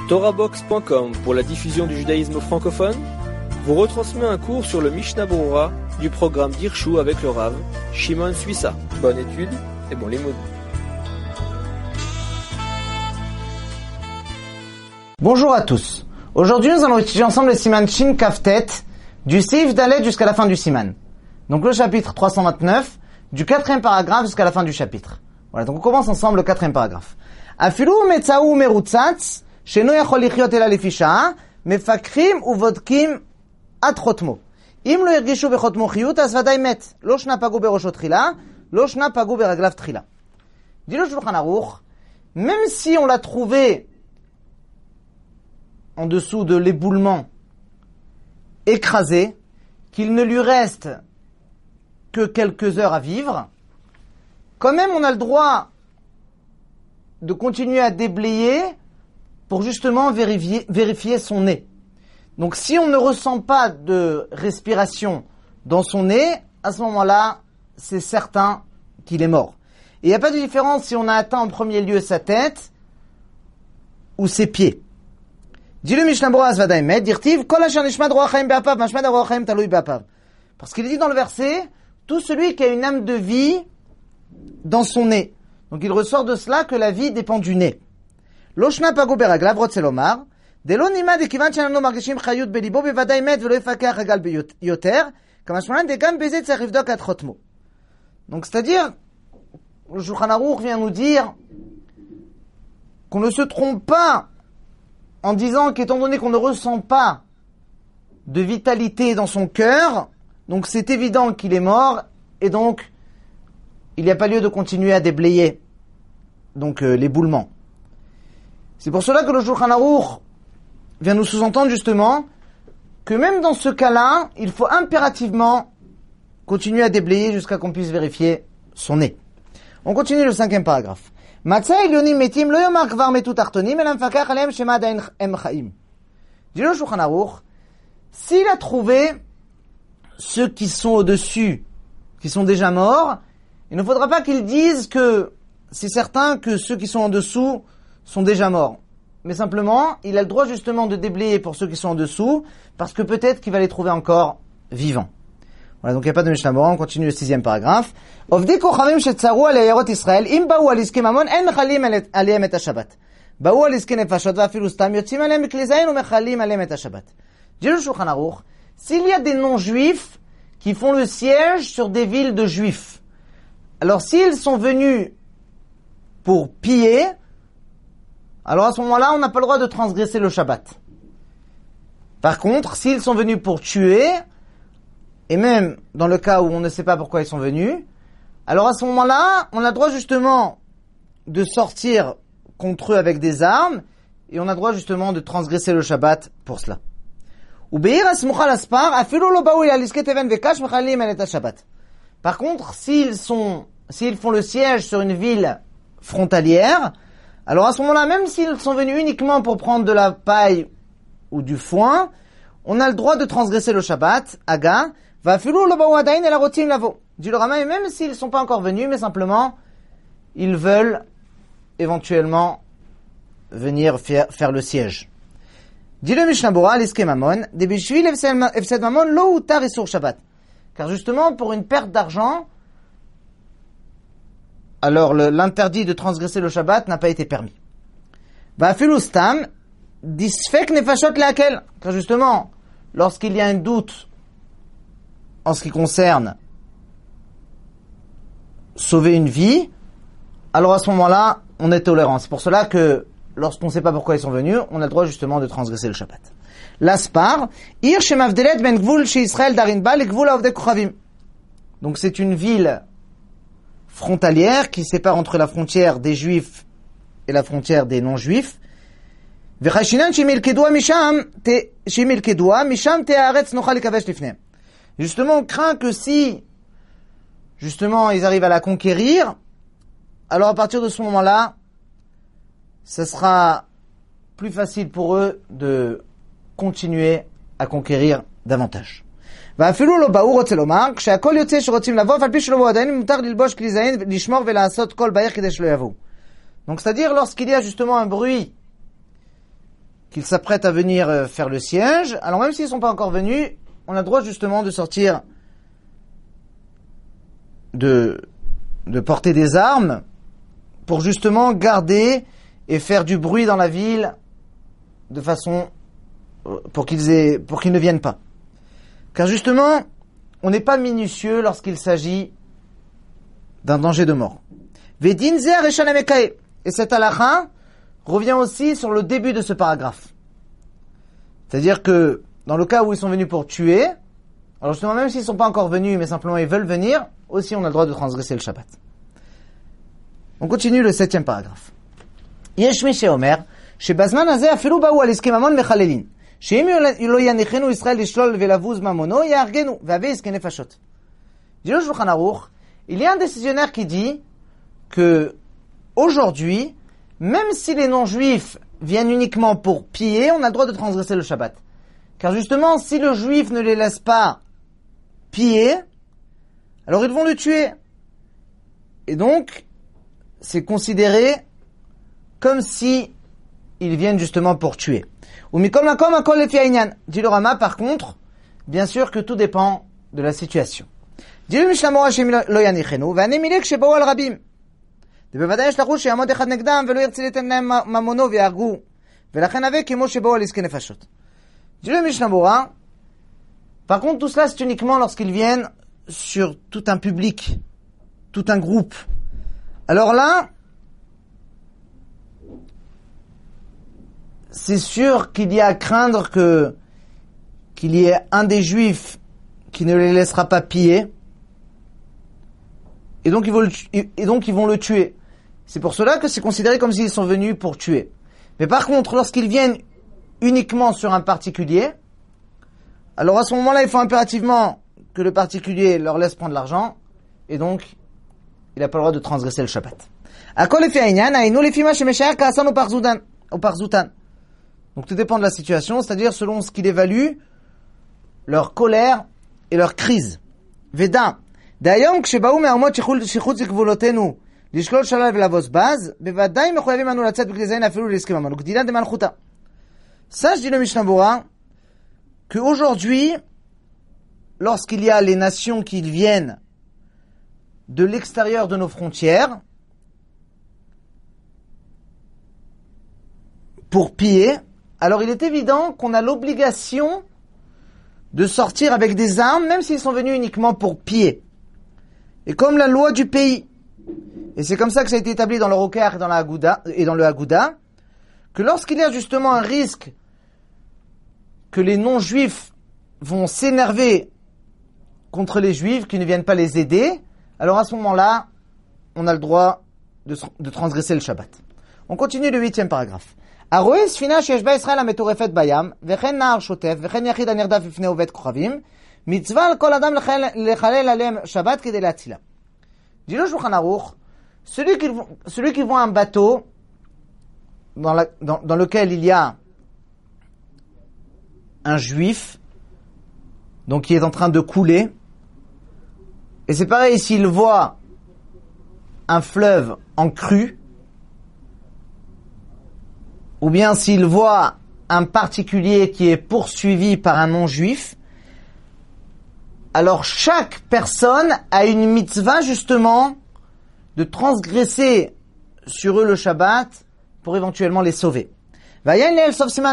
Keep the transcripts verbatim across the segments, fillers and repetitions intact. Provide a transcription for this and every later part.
Torahbox point com pour la diffusion du judaïsme francophone vous retransmet un cours sur le Mishnah Berurah du programme d'Hirshu avec le Rav Shimon Suissa. Bonne étude et bon limoud. Bonjour à tous. Aujourd'hui, nous allons étudier ensemble le Siman Shin Kaftet du Seif Dalet jusqu'à la fin du Siman. Donc le chapitre trois cent vingt-neuf du quatrième paragraphe jusqu'à la fin du chapitre. Voilà, donc on commence ensemble le quatrième paragraphe. Afilu metzaou merutzatz sheno yachol lichyot ela lefi sha'a mefakrim uvodkim ad chotmo. Im lo yergishu bechotmo chiyut az vaday met. Lo shna pagu berosho tchila, lo shna pagu beraglav tchila. Dit le Shulchan Aruch, même si on l'a trouvé en dessous de l'éboulement écrasé, qu'il ne lui reste que quelques heures à vivre, quand même on a le droit de continuer à déblayer pour justement vérifier, vérifier son nez. Donc si on ne ressent pas de respiration dans son nez, à ce moment-là, c'est certain qu'il est mort. Et il n'y a pas de différence si on a atteint en premier lieu sa tête ou ses pieds. Dit le Mishnah Berurah Zvada Emet, dirtiv, kol asher nishmat roach chaim be'apav, mashmat roach chaim talui be'apav. Parce qu'il dit dans le verset, tout celui qui a une âme de vie dans son nez. Donc il ressort de cela que la vie dépend du nez. Lo shna pagu beraglav rotzel lomar, delo nimad ekivan she'ananu margishim chayut belibo bevadai met velo yifakach regal beyoter, kamashmalan degam beze tzarich livdok ad chotmo. Donc c'est-à-dire, le Shulchan Aruch vient nous dire qu'on ne se trompe pas en disant qu'étant donné qu'on ne ressent pas de vitalité dans son cœur, donc c'est évident qu'il est mort, et donc il n'y a pas lieu de continuer à déblayer donc euh, l'éboulement. C'est pour cela que le Shulchan Aruch vient nous sous-entendre justement que même dans ce cas-là, il faut impérativement continuer à déblayer jusqu'à qu'on puisse vérifier son nez. On continue le cinquième paragraphe. Matzah elyonim metim lo yomar kvar metu tartonim elam fakach aleim shema adayin em chaim. Dit le Shulchan Aruch, s'il a trouvé ceux qui sont au-dessus, qui sont déjà morts, il ne faudra pas qu'il dise que c'est certain que ceux qui sont en dessous sont déjà morts. Mais simplement, il a le droit justement de déblayer pour ceux qui sont en dessous, parce que peut-être qu'il va les trouver encore vivants. Voilà, donc il n'y a pas de Mishnah Berurah, on continue le sixième paragraphe. Ovdi kochavim shetzaru al yayarot Israël, im baou al iske mamon, en mechalim aliyem et ha-Shabbat. Baou al iske nefashot va'afilu stam, yotzim aliyem mikli zayin u mechalim aliyem et ha-Shabbat. Dit le Shulchan Aruch, s'il y a des non-juifs qui font le siège sur des villes de juifs, alors s'ils sont venus pour piller, alors à ce moment-là, on n'a pas le droit de transgresser le Shabbat. Par contre, s'ils sont venus pour tuer, et même dans le cas où on ne sait pas pourquoi ils sont venus, alors à ce moment-là, on a le droit justement de sortir contre eux avec des armes, et on a le droit justement de transgresser le Shabbat pour cela. Par contre, s'ils sont, s'ils font le siège sur une ville frontalière, alors à ce moment-là, même s'ils sont venus uniquement pour prendre de la paille ou du foin, on a le droit de transgresser le Shabbat, Aga, va filou lo baou adayin el harotim lavo. Dit le Rama, et même s'ils ne sont pas encore venus, mais simplement, ils veulent éventuellement venir faire, faire le siège. Dit le Mishnah Berurah, l'iske mamon, de bishvil efsed mamon lo utar isur Shabbat. Car justement, pour une perte d'argent, alors le, l'interdit de transgresser le Shabbat n'a pas été permis. Va filou stam, disfek nefashot leakel. Car justement, lorsqu'il y a un doute en ce qui concerne sauver une vie, alors à ce moment-là, on est tolérant. C'est pour cela que lorsqu'on ne sait pas pourquoi ils sont venus, on a le droit justement de transgresser le Shabbat. L'aspar, ir shemavdelet ben gvul she Israël darin ba le gvul avdei kochavim. Donc c'est une ville frontalière qui sépare entre la frontière des Juifs et la frontière des non-Juifs. V'chashinan shemilkedua misham te shemilkedua misham te haaretz nochal lekavesh lifnehem. Justement, on craint que si justement ils arrivent à la conquérir, alors à partir de ce moment-là, ce sera plus facile pour eux de continuer à conquérir davantage. ואפילו לא באו רוצה לומר, כשהכל יוצא שרוצים לבוא, אף על פי שלא באו עדיין, מותר ללבוש כלי זין, לשמור ולעשות כל בעיר כדי שלא יבואו. Donc c'est-à-dire lorsqu'il y a justement un bruit qu'ils s'apprêtent à venir faire le siège, alors même s'ils ne sont pas encore venus, on a le droit justement de sortir, de, de porter des armes pour justement garder et faire du bruit dans la ville de façon pour qu'ils aient, pour qu'ils ne viennent pas. Car justement, on n'est pas minutieux lorsqu'il s'agit d'un danger de mort. Vedin zer et shanemekae. Et cet halakha revient aussi sur le début de ce paragraphe. C'est-à-dire que dans le cas où ils sont venus pour tuer, alors justement même s'ils ne sont pas encore venus, mais simplement ils veulent venir, aussi on a le droit de transgresser le Shabbat. On continue le septième paragraphe. Yesh mi sheomer, shebazman hazeh afilu ba'u al iskem mamon mechalelin, sheim lo yanichenu Israël lishlol velavuz mamono yargenu ve'aveh iske nefashot. Dit le Shulchan Aruch, il y a un décisionnaire qui dit que aujourd'hui, même si les non-juifs viennent uniquement pour piller, on a le droit de transgresser le Shabbat. Car justement, si le juif ne les laisse pas piller, alors ils vont le tuer. Et donc, c'est considéré comme si ils viennent justement pour tuer. Ou mikol makom akol lefi ha'inyan. Dit le Rama, par contre, bien sûr que tout dépend de la situation. Dit le Mishnah Mora sheim lo yanichenu, ve'anei milek sheba'u al rabim. ובוודאי יש לחוש שיעמוד אחד נגדם ולא ירצה ליתן להם ממונו ויהרגו ולכן הווה כמו שבאו על עסקי נפשות. Dit le Mishnah Mora, par contre tout cela c'est uniquement lorsqu'ils viennent sur tout un public, tout un groupe. Alors là, c'est sûr qu'il y a à craindre que qu'il y ait un des juifs qui ne les laissera pas piller et donc ils vont le, et donc ils vont le tuer. C'est pour cela que c'est considéré comme s'ils sont venus pour tuer. Mais par contre, lorsqu'ils viennent uniquement sur un particulier, alors à ce moment-là, il faut impérativement que le particulier leur laisse prendre l'argent, et donc, il n'a pas le droit de transgresser le Shabbat. Donc tout dépend de la situation, c'est-à-dire selon ce qu'il évalue, leur colère et leur crise. Veda. D'ayom, כשבאו מהאומות שחוץ לגבולותינו לשלול שלל ולבוס בז, בוודאי מחויבים אנו לצאת בכלי זין אפילו להסכם עמנו, גדילה דמלכותה. Sache, dit le Mishnah Bora, qu'aujourd'hui, lorsqu'il y a les nations qui viennent de l'extérieur de nos frontières pour piller, alors il est évident qu'on a l'obligation de sortir avec des armes, même s'ils sont venus uniquement pour piller. Et comme la loi du pays, et c'est comme ça que ça a été établi dans le Roker et dans, la Agouda, et dans le Agouda, que lorsqu'il y a justement un risque que les non-juifs vont s'énerver contre les juifs qui ne viennent pas les aider, alors à ce moment-là, on a le droit de, de transgresser le Shabbat. On continue le huitième paragraphe. הרואה ספינה שיש בה ישראל המטורפת בים, וכן נער שוטף, וכן יחיד הנרדף לפני עובד כוכבים, מצווה על כל אדם לחלל עליהם שבת כדי להצילה. Dit le Shulchan Aruch, celui qui, celui qui voit un bateau dans, la, dans, dans lequel il y a un juif, donc qui est en train de couler, et c'est pareil s'il voit un fleuve en crue, ou bien s'il voit un particulier qui est poursuivi par un non-juif, alors chaque personne a une mitzvah justement de transgresser sur eux le Shabbat pour éventuellement les sauver. Donc il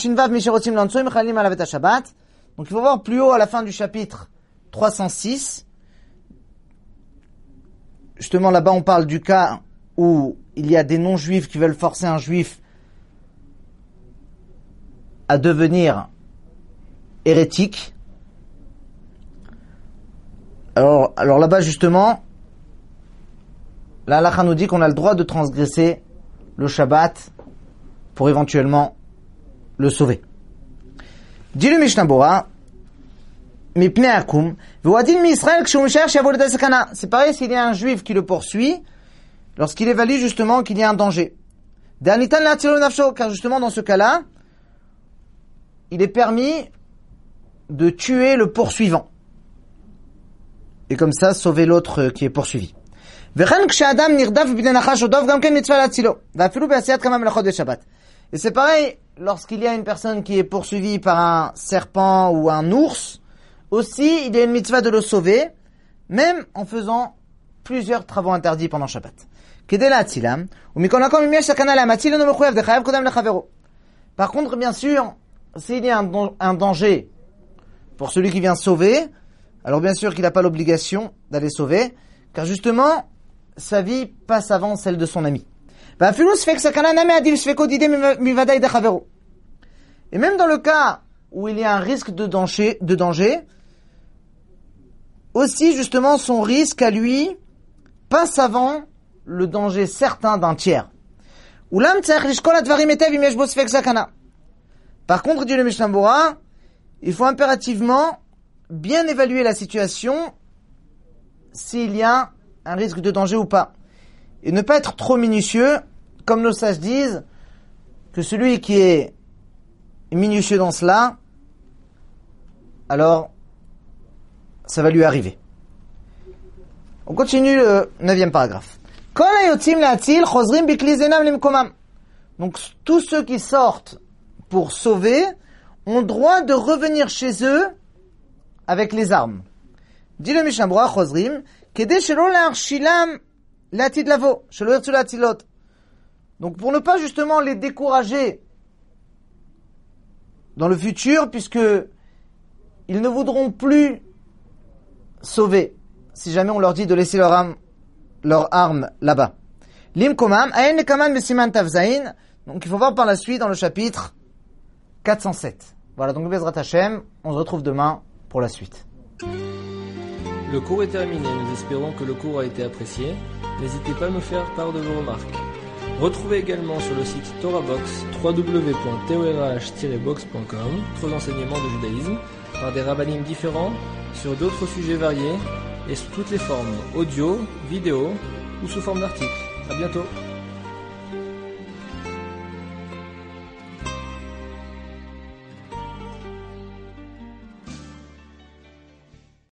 faut voir plus haut à la fin du chapitre trois cent six, justement là-bas on parle du cas où il y a des non-juifs qui veulent forcer un juif à devenir hérétique. Alors, alors là-bas justement, la halakha nous dit qu'on a le droit de transgresser le Shabbat pour éventuellement le sauver. Dit le Mishnah Bora, mipnei akum, v'uadin mi Israël k'shum cherche yavo l'edei sakana. C'est pareil s'il y a un juif qui le poursuit, lorsqu'il évalue justement qu'il y a un danger. D'anitan la'atzilo nafsho, car justement dans ce cas-là, il est permis de tuer le poursuivant. Et comme ça, sauver l'autre qui est poursuivi. Et c'est pareil, lorsqu'il y a une personne qui est poursuivie par un serpent ou un ours, aussi, il y a une mitzvah de le sauver, même en faisant plusieurs travaux interdits pendant Shabbat. Par contre, bien sûr, s'il y a un, don- un danger pour celui qui vient sauver, alors bien sûr qu'il n'a pas l'obligation d'aller sauver, car justement, sa vie passe avant celle de son ami. Et même dans le cas où il y a un risque de danger, de danger, aussi justement son risque à lui passe avant le danger certain d'un tiers. Par contre, dit le Mishnah Bora, il faut impérativement bien évaluer la situation s'il y a un risque de danger ou pas. Et ne pas être trop minutieux, comme nos sages disent, que celui qui est minutieux dans cela, alors ça va lui arriver. On continue le neuvième paragraphe. Donc tous ceux qui sortent pour sauver ont droit de revenir chez eux avec les armes. Dit le Mishnah Bora Chozrim, kedei shelo le'arshilam le'atid lavo, shelo yirtzu le'atzilot. Donc pour ne pas justement les décourager dans le futur, puisque ils ne voudront plus sauver si jamais on leur dit de laisser leur arme, leur arme là-bas. Lim komam ayen nekaman besiman tavzain. Donc il faut voir par la suite dans le chapitre quatre cent sept. Voilà, donc Bezrat Hashem, on se retrouve demain pour la suite. Le cours est terminé, nous espérons que le cours a été apprécié. N'hésitez pas à nous faire part de vos remarques. Retrouvez également sur le site TorahBox w w w point torah tiret box point com d'autres enseignements de judaïsme par des rabbinim différents sur d'autres sujets variés et sous toutes les formes, audio, vidéo ou sous forme d'articles. À bientôt.